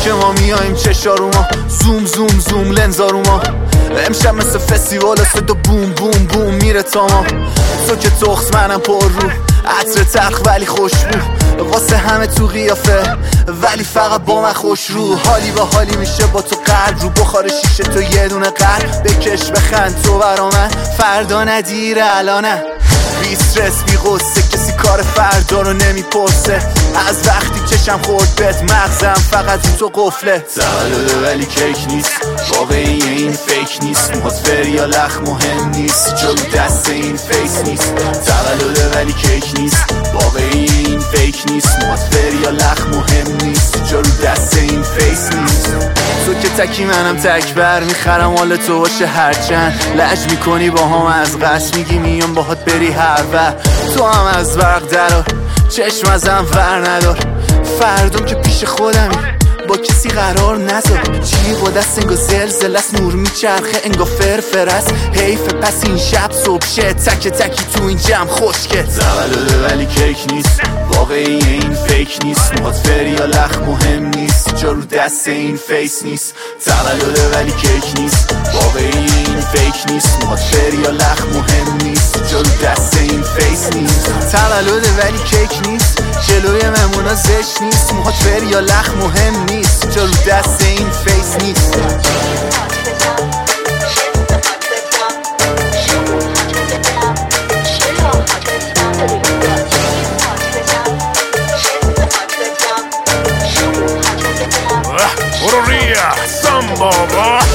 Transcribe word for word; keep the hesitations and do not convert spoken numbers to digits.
که ما میایم چشارو ما زوم زوم زوم لنزارو ما امشب مثل فستیوال صدا بوم بوم بوم میره تا ما تو که تخت منم پر رو عطر تلخ ولی خوشبو واسه همه تو قیافه ولی فقط با من خوش رو حالی با حالی میشه با تو قلب رو بخار شیشه تو یه دونه قلب بکش بخند تو برا من فردا ندیره الانه بی استرس بی غصه کسی کار فردا رو نمیپرسه از وقتی چشم خورد بهت مغزم فقط تو قفله تولده ولی کیک نیست واقعی این فیک نیست موهات فر یا لخ مهم نیست جلو دست این فیس نیست تولده ولی کیک نیست واقعی این فیک نیست موهات فر یا لخ مهم نیست جلو دست این فیس نیست تو که تکی منم تک بر میخرم حال تو باشه هرچند لج میکنی با هم از قصد میگی میام باهات بری هر وقت تو هم از برق درار چشم ازم ور ندار فردام که پیش خودمی با کسی قرار نذار جیغ و دست انگا زلزل است نور میچرخه انگا فرفر است حیف پس این شب صبح شه تک تکی تو این جمع خشکه تولده ولی کیک نیست واقعی این فیک نیست موهات فر یا لخ مهم نیست جا رو دست این فیس نیست تولده ولی کیک نیست واقعی این فیک نیست موهات فر یا لخ مهم نیست جا رو دست این فیس نیست تولده ولی کیک نیست جلوی مهمونا زشت نیست موهات فر یا لخ مهم نیست جا رو دست این فیس نیست برو ریا سام بابا